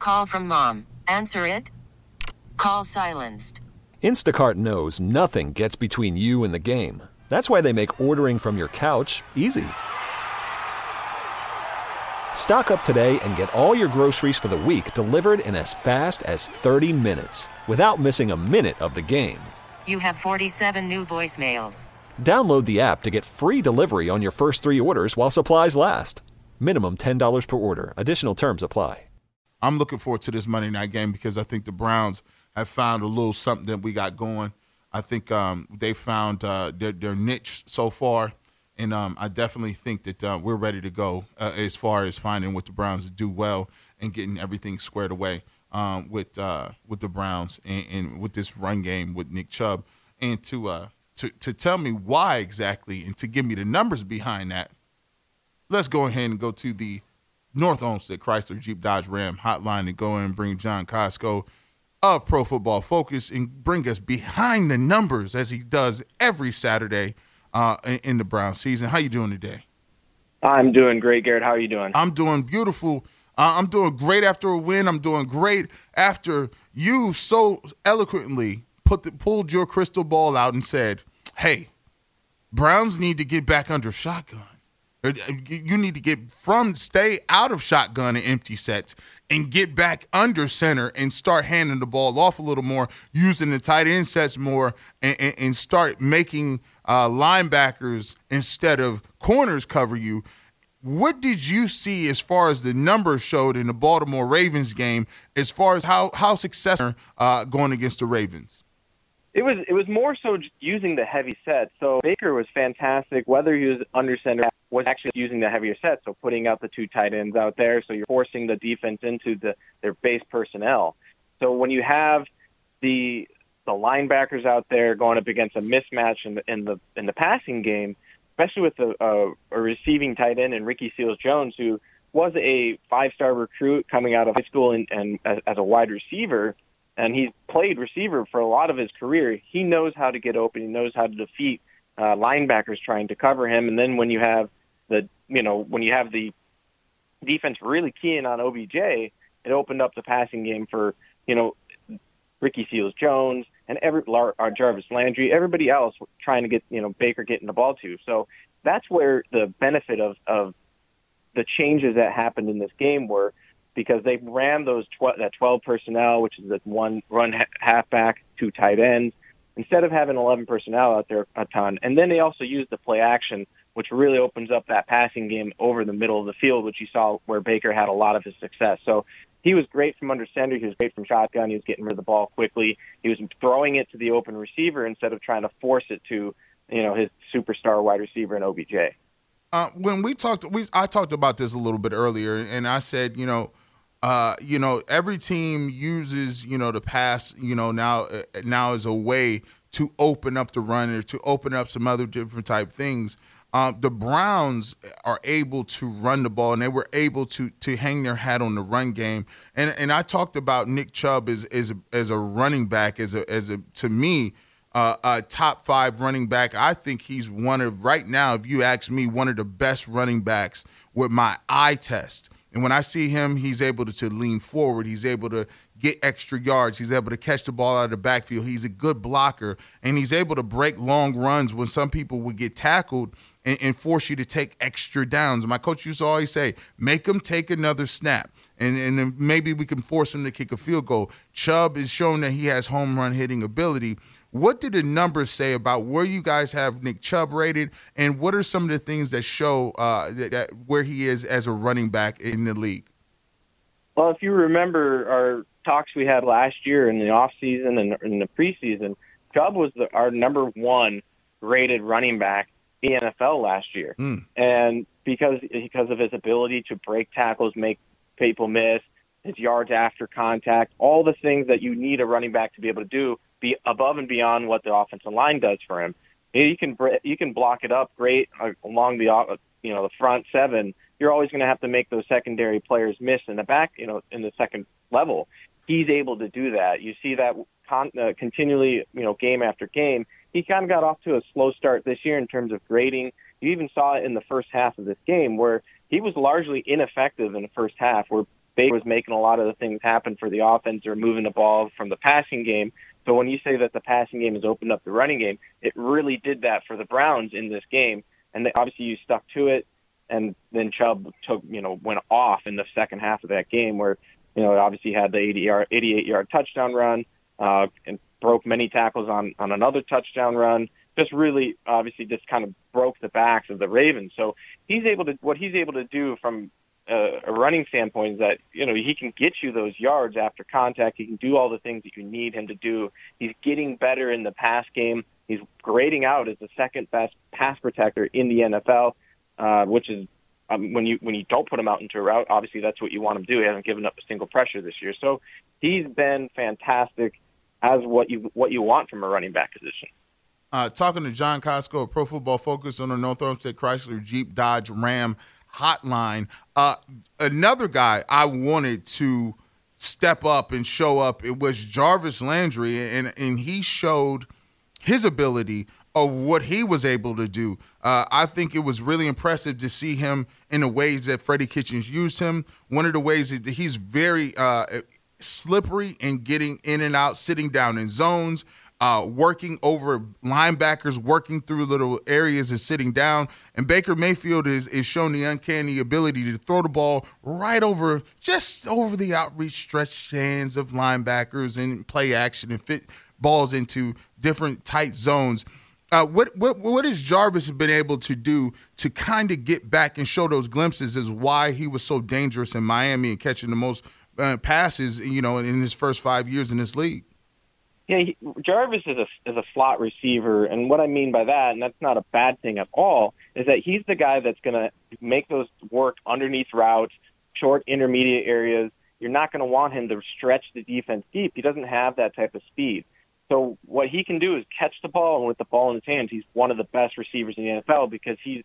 Call from mom. Answer it. Call silenced. Instacart knows nothing gets between you and the game. That's why they make ordering from your couch easy. Stock up today and get all your groceries for the week delivered in as fast as 30 minutes without missing a minute of the game. You have 47 new voicemails. Download the app to get free delivery on your first 3 orders while supplies last. Minimum $10 per order. Additional terms apply. I'm looking forward to this Monday night game because I think the Browns have found a little something that we got going. I think they found their niche so far, and I definitely think that we're ready to go as far as finding what the Browns do well and getting everything squared away with the Browns and with this run game with Nick Chubb. And to tell me why exactly and to give me the numbers behind that, let's go ahead and go to the North Olmsted Chrysler Jeep Dodge Ram hotline and go in and bring John Costco of Pro Football Focus and bring us behind the numbers as he does every Saturday in the Brown season. How you doing today? I'm doing great, Garrett. How are you doing? I'm doing beautiful. I'm doing great after a win. I'm doing great after you so eloquently pulled your crystal ball out and said, hey, Browns need to get back under shotgun. You need to stay out of shotgun and empty sets and get back under center and start handing the ball off a little more, using the tight end sets more, and start making linebackers instead of corners cover you. What did you see as far as the numbers showed in the Baltimore Ravens game as far as how successful going against the Ravens? It was more so just using the heavy set. So Baker was fantastic. Whether he was under center, was actually using the heavier set. So putting out the 2 tight ends out there, so you're forcing the defense into their base personnel. So when you have the linebackers out there going up against a mismatch in the passing game, especially with a receiving tight end in Ricky Seals-Jones, who was a 5-star recruit coming out of high school and as a wide receiver. And he's played receiver for a lot of his career. He knows how to get open. He knows how to defeat linebackers trying to cover him. And then when you have the defense really keying on OBJ, it opened up the passing game for Ricky Seals-Jones and Jarvis Landry, everybody else trying to get Baker getting the ball to. So that's where the benefit of the changes that happened in this game were. Because they ran that 12 personnel, which is the 1 run halfback, 2 tight ends, instead of having 11 personnel out there a ton. And then they also used the play action, which really opens up that passing game over the middle of the field, which you saw where Baker had a lot of his success. So he was great from under center. He was great from shotgun. He was getting rid of the ball quickly. He was throwing it to the open receiver instead of trying to force it to his superstar wide receiver in OBJ. When I talked about this a little bit earlier, and I said, every team uses, the pass, now as a way to open up the run or to open up some other different type things. The Browns are able to run the ball, and they were able to hang their hat on the run game. And I talked about Nick Chubb as a running back, to me, a top 5 running back. I think he's right now, if you ask me, one of the best running backs with my eye test. And when I see him, he's able to lean forward. He's able to get extra yards. He's able to catch the ball out of the backfield. He's a good blocker, and he's able to break long runs when some people would get tackled and force you to take extra downs. My coach used to always say, make them take another snap, and then maybe we can force him to kick a field goal. Chubb is showing that he has home run hitting ability. What did the numbers say about where you guys have Nick Chubb rated, and what are some of the things that show that where he is as a running back in the league? Well, if you remember our talks we had last year in the offseason and in the preseason, Chubb was our number 1 rated running back in the NFL last year. And because of his ability to break tackles, make people miss, his yards after contact, all the things that you need a running back to be able to do, be above and beyond what the offensive line does for him. You can block it up great along the front 7. You're always going to have to make those secondary players miss in the back, in the second level. He's able to do that. You see that continually, game after game. He kind of got off to a slow start this year in terms of grading. You even saw it in the first half of this game where he was largely ineffective in the first half, where Baker was making a lot of the things happen for the offense or moving the ball from the passing game. So when you say that the passing game has opened up the running game, it really did that for the Browns in this game. And obviously you stuck to it. And then Chubb went off in the second half of that game where, obviously had the 88-yard touchdown run and broke many tackles on another touchdown run. Just really, obviously, just kind of broke the backs of the Ravens. So what he's able to do from a running standpoint is that, he can get you those yards after contact. He can do all the things that you need him to do. He's getting better in the pass game. He's grading out as the second best pass protector in the NFL, which is when you don't put him out into a route, obviously that's what you want him to do. He hasn't given up a single pressure this year. So he's been fantastic as what you want from a running back position. Talking to John Costco of Pro Football Focus on the North Olmsted Chrysler Jeep Dodge Ram hotline. Another guy I wanted to step up and show up, it was Jarvis Landry, and he showed his ability of what he was able to do. I think it was really impressive to see him in the ways that Freddie Kitchens used him. One of the ways is that he's very slippery in getting in and out, sitting down in zones, working over linebackers, working through little areas and sitting down. And Baker Mayfield is shown the uncanny ability to throw the ball just over the outreach stretched hands of linebackers and play action and fit balls into different tight zones. What has Jarvis been able to do to kind of get back and show those glimpses as why he was so dangerous in Miami and catching the most passes, in his first 5 years in this league? Yeah, Jarvis is a slot receiver, and what I mean by that, and that's not a bad thing at all, is that he's the guy that's going to make those work underneath routes, short intermediate areas. You're not going to want him to stretch the defense deep. He doesn't have that type of speed. So what he can do is catch the ball, and with the ball in his hands, he's one of the best receivers in the NFL because he's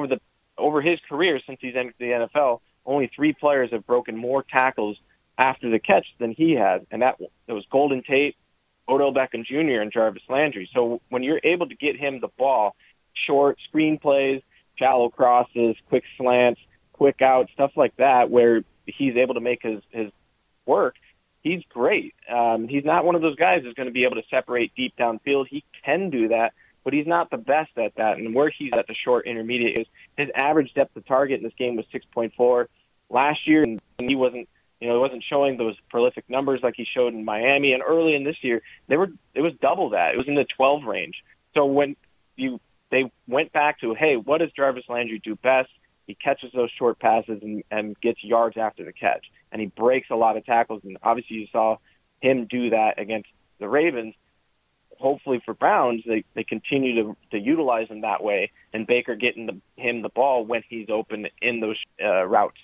over his career since he's entered the NFL, only 3 players have broken more tackles after the catch than he has, and it was Golden Tate, Odell Beckham Jr., and Jarvis Landry. So when you're able to get him the ball, short screen plays, shallow crosses, quick slants, quick outs, stuff like that, where he's able to make his work, he's great. He's not one of those guys who's going to be able to separate deep downfield. He can do that, but he's not the best at that. And where he's at the short intermediate is his average depth of target in this game was 6.4 last year, and he wasn't showing those prolific numbers like he showed in Miami. And early in this year, it was double that. It was in the 12 range. So when they went back to, hey, what does Jarvis Landry do best? He catches those short passes and gets yards after the catch. And he breaks a lot of tackles. And obviously you saw him do that against the Ravens. Hopefully for Browns, they continue to utilize him that way, and Baker getting him the ball when he's open in those routes.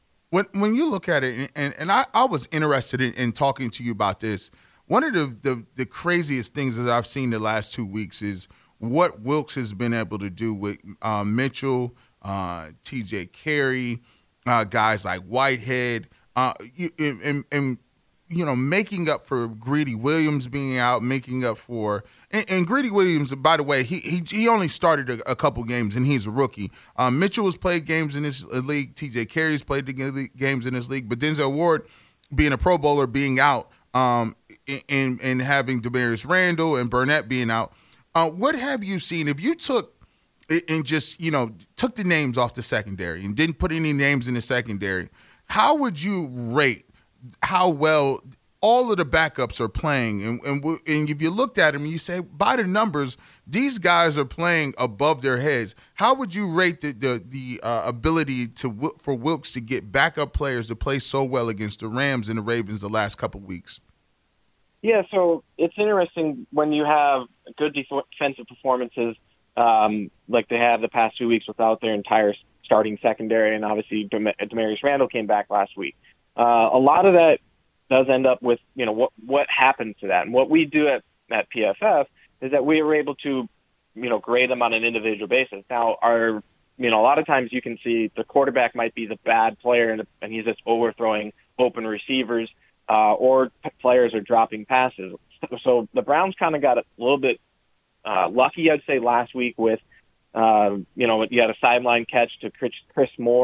When you look at it, and I was interested in talking to you about this, one of the craziest things that I've seen the last 2 weeks is what Wilks has been able to do with Mitchell, T.J. Carey, guys like Whitehead, and making up for Greedy Williams being out, making up for and Greedy Williams. By the way, he only started a couple games and he's a rookie. Mitchell has played games in this league. T.J. Carey's played the games in this league, but Denzel Ward, being a Pro Bowler, being out, and having Demarius Randall and Burnett being out. What have you seen? If you took and just took the names off the secondary and didn't put any names in the secondary, how would you rate how well all of the backups are playing? And if you looked at them and you say, by the numbers, these guys are playing above their heads, how would you rate the ability for Wilks to get backup players to play so well against the Rams and the Ravens the last couple of weeks? Yeah, so it's interesting when you have good defensive performances like they have the past 2 weeks without their entire starting secondary, and obviously Demarius Randall came back last week. A lot of that does end up with, what happens to that. And what we do at PFF is that we are able to, grade them on an individual basis. Now, a lot of times you can see the quarterback might be the bad player and he's just overthrowing open receivers, or players are dropping passes. So the Browns kind of got a little bit lucky, I'd say, last week with, you had a sideline catch to Chris Moore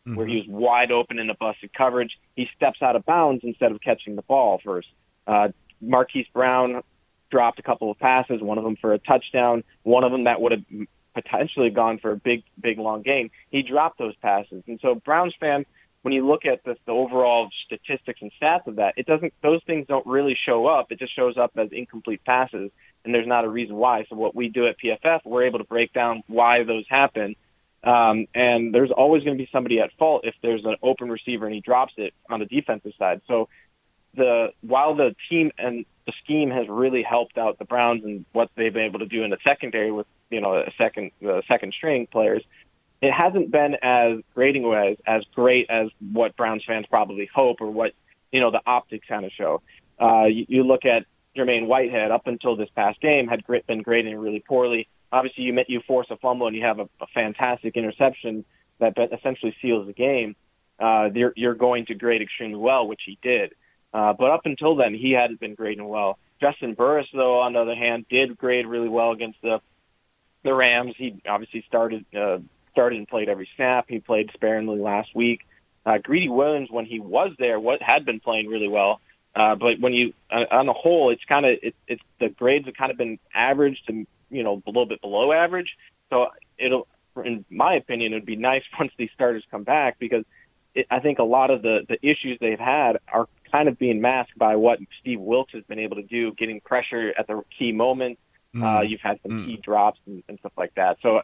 where he was wide open in a busted coverage. He steps out of bounds instead of catching the ball first. Marquise Brown dropped a couple of passes, one of them for a touchdown, one of them that would have potentially gone for a big, long gain. He dropped those passes. And so Browns fans, when you look at the overall statistics and stats of that, those things don't really show up. It just shows up as incomplete passes, and there's not a reason why. So what we do at PFF, we're able to break down why those happen. And there's always going to be somebody at fault if there's an open receiver and he drops it on the defensive side. So while the team and the scheme has really helped out the Browns and what they've been able to do in the secondary with, the second string players, it hasn't been as grading-wise as great as what Browns fans probably hope or what, the optics kind of show. You look at Jermaine Whitehead up until this past game had been grading really poorly. Obviously, you force a fumble and you have a fantastic interception that essentially seals the game. You're going to grade extremely well, which he did. But up until then, he hadn't been grading well. Justin Burris, though, on the other hand, did grade really well against the Rams. He obviously started and played every snap. He played sparingly last week. Greedy Williams, when he was there, had been playing really well. But when you, on the whole, it's the grades have kind of been average to a little bit below average. So in my opinion, it would be nice once these starters come back because I think a lot of the issues they've had are kind of being masked by what Steve Wilks has been able to do, getting pressure at the key moments. You've had some key drops and stuff like that. So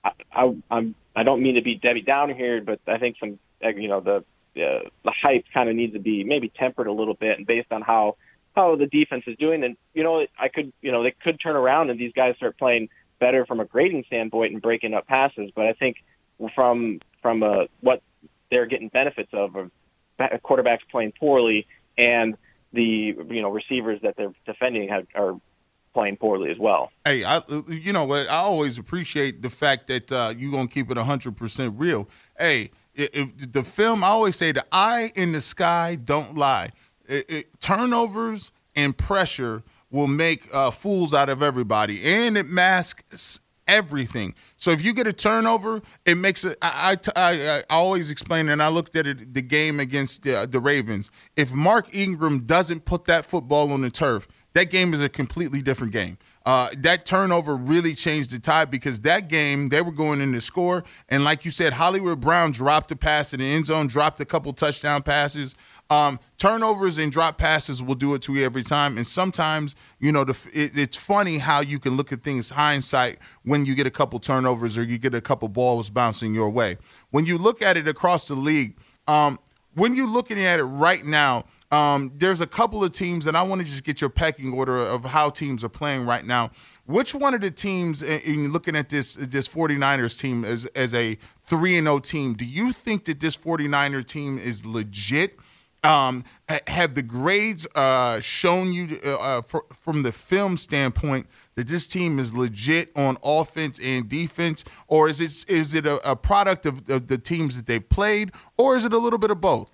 I don't mean to be Debbie Downer here, but I think the hype kind of needs to be maybe tempered a little bit, and based on how the defense is doing. And they could turn around and these guys start playing better from a grading standpoint and breaking up passes. But I think from what they're getting benefits of quarterbacks playing poorly and the receivers that they're defending are playing poorly as well. Hey, I always appreciate the fact that you're going to keep it 100% real. Hey, if the film, I always say the eye in the sky don't lie. Turnovers and pressure will make fools out of everybody, and it masks everything. So if you get a turnover, it makes it. I always explain, and I looked at it the game against the Ravens. If Mark Ingram doesn't put that football on the turf, that game is a completely different game. That turnover really changed the tide because that game, they were going in to score. And like you said, Hollywood Brown dropped a pass in the end zone, dropped a couple touchdown passes. Turnovers and drop passes will do it to you every time. And sometimes, it's funny how you can look at things hindsight when you get a couple turnovers or you get a couple balls bouncing your way. When you look at it across the league, when you're looking at it right now, there's a couple of teams, and I want to just get your pecking order of how teams are playing right now. Which one of the teams, in looking at this 49ers team as a 3-0 team, do you think that this 49er team is legit? Have the grades shown you from the film standpoint that this team is legit on offense and defense, or is it a product of the teams that they played, or is it a little bit of both?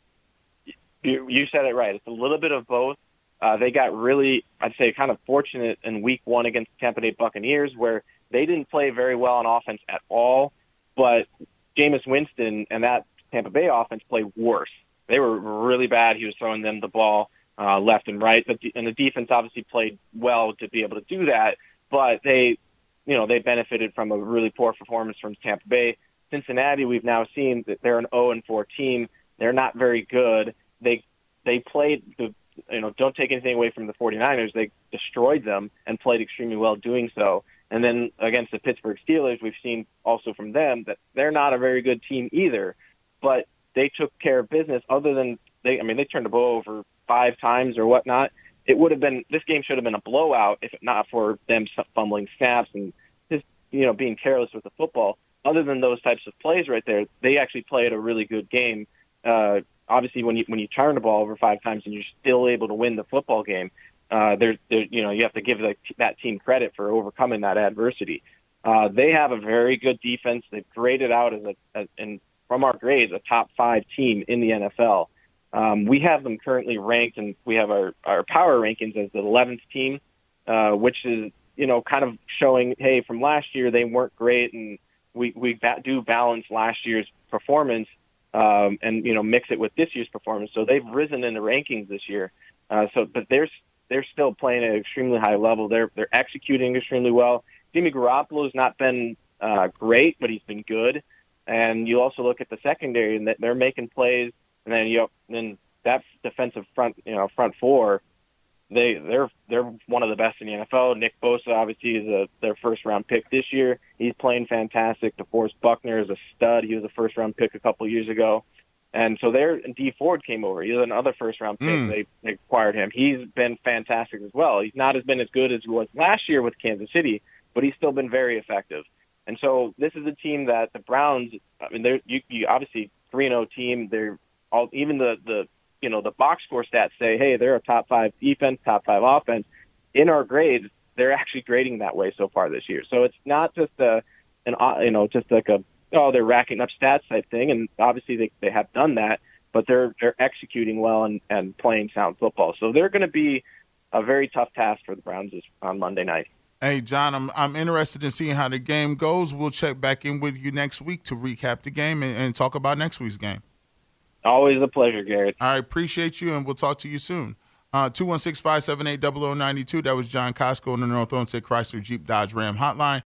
You said it right. It's a little bit of both. They got really, I'd say, kind of fortunate in week one against the Tampa Bay Buccaneers where they didn't play very well on offense at all, but Jameis Winston and that Tampa Bay offense played worse. They were really bad. He was throwing them the ball left and right, and the defense obviously played well to be able to do that, but they benefited from a really poor performance from Tampa Bay. Cincinnati, we've now seen that they're an 0-4 team. They're not very good. They played don't take anything away from the 49ers. They destroyed them and played extremely well doing so. And then against the Pittsburgh Steelers, we've seen also from them that they're not a very good team either, but they took care of business other than they turned the ball over 5 times or whatnot. This game should have been a blowout if not for them fumbling snaps and just, being careless with the football. Other than those types of plays right there, they actually played a really good game. Obviously, when you turn the ball over 5 times and you're still able to win the football game, you have to give that team credit for overcoming that adversity. They have a very good defense. They've graded out and from our grades, a top 5 team in the NFL. We have them currently ranked, and we have our power rankings as the 11th team, which is kind of showing, hey, from last year they weren't great, and we do balance last year's performance and mix it with this year's performance. So they've risen in the rankings this year. But they're still playing at an extremely high level. They're executing extremely well. Jimmy Garoppolo's not been great, but he's been good. And you also look at the secondary, and they're making plays. And then that defensive front four, they're one of the best in the NFL. Nick Bosa obviously is their first round pick this year. He's playing fantastic. DeForest Buckner is a stud. He was a first round pick a couple years ago. And so D Ford came over. He was another first round pick. They acquired him. He's been fantastic as well. He's not been as good as he was last year with Kansas City, but he's still been very effective. And so this is a team that the Browns, they're you obviously 3-0 team. They're all, even the box score stats say, hey, they're a top 5 defense, top 5 offense. In our grades, they're actually grading that way so far this year. So it's not just they're racking up stats type thing. And obviously they have done that, but they're executing well and playing sound football. So they're going to be a very tough task for the Browns on Monday night. Hey, John, I'm interested in seeing how the game goes. We'll check back in with you next week to recap the game and talk about next week's game. Always a pleasure, Garrett. I appreciate you, and we'll talk to you soon. 216-578-0092. That was John Costco on the North Olmsted Chrysler Jeep Dodge Ram hotline.